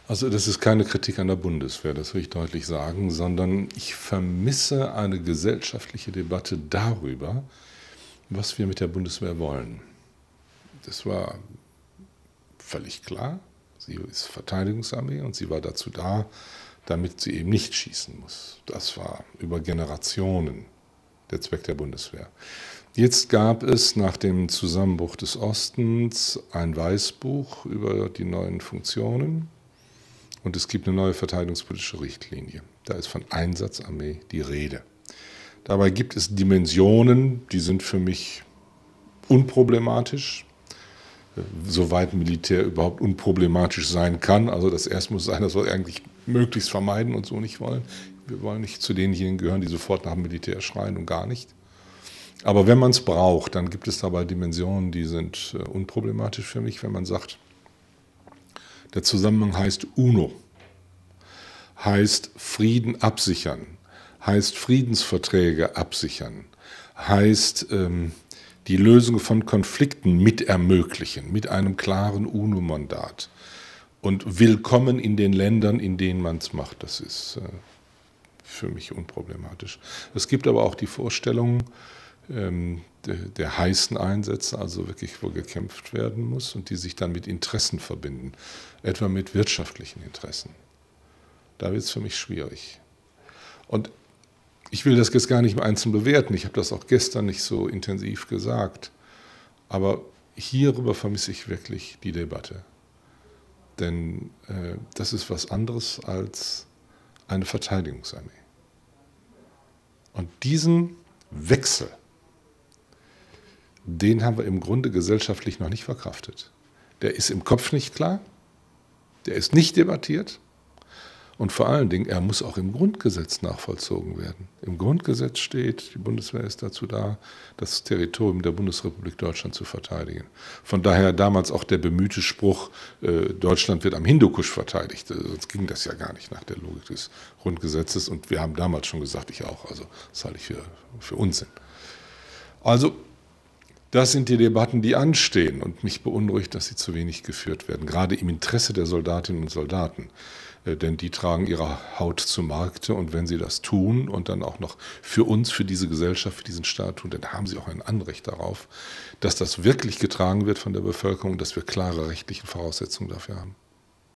Also das ist keine Kritik an der Bundeswehr, das will ich deutlich sagen, sondern ich vermisse eine gesellschaftliche Debatte darüber, was wir mit der Bundeswehr wollen. Das war völlig klar. Sie ist Verteidigungsarmee und sie war dazu da, damit sie eben nicht schießen muss. Das war über Generationen der Zweck der Bundeswehr. Jetzt gab es nach dem Zusammenbruch des Ostens ein Weißbuch über die neuen Funktionen und es gibt eine neue verteidigungspolitische Richtlinie. Da ist von Einsatzarmee die Rede. Dabei gibt es Dimensionen, die sind für mich unproblematisch, soweit Militär überhaupt unproblematisch sein kann. Also das erste muss sein, dass wir eigentlich möglichst vermeiden und so nicht wollen. Wir wollen nicht zu denjenigen gehören, die sofort nach dem Militär schreien und gar nicht. Aber wenn man es braucht, dann gibt es dabei Dimensionen, die sind unproblematisch für mich, wenn man sagt, der Zusammenhang heißt UNO, heißt Frieden absichern, heißt Friedensverträge absichern, heißt die Lösung von Konflikten mit ermöglichen, mit einem klaren UNO-Mandat. Und willkommen in den Ländern, in denen man es macht. Das ist für mich unproblematisch. Es gibt aber auch die Vorstellung der heißen Einsätze, also wirklich, wo gekämpft werden muss und die sich dann mit Interessen verbinden, etwa mit wirtschaftlichen Interessen. Da wird es für mich schwierig. Und ich will das jetzt gar nicht mehr einzeln bewerten, ich habe das auch gestern nicht so intensiv gesagt, aber hierüber vermisse ich wirklich die Debatte. Denn das ist was anderes als eine Verteidigungsarmee. Und diesen Wechsel, den haben wir im Grunde gesellschaftlich noch nicht verkraftet. Der ist im Kopf nicht klar, der ist nicht debattiert und vor allen Dingen, er muss auch im Grundgesetz nachvollzogen werden. Im Grundgesetz steht, die Bundeswehr ist dazu da, das Territorium der Bundesrepublik Deutschland zu verteidigen. Von daher damals auch der bemühte Spruch, Deutschland wird am Hindukusch verteidigt. Sonst ging das ja gar nicht nach der Logik des Grundgesetzes. Und wir haben damals schon gesagt, ich auch, also das halte ich für Unsinn. Also das sind die Debatten, die anstehen und mich beunruhigt, dass sie zu wenig geführt werden, gerade im Interesse der Soldatinnen und Soldaten. Denn die tragen ihre Haut zu Markte und wenn sie das tun und dann auch noch für uns, für diese Gesellschaft, für diesen Staat tun, dann haben sie auch ein Anrecht darauf, dass das wirklich getragen wird von der Bevölkerung, dass wir klare rechtliche Voraussetzungen dafür haben.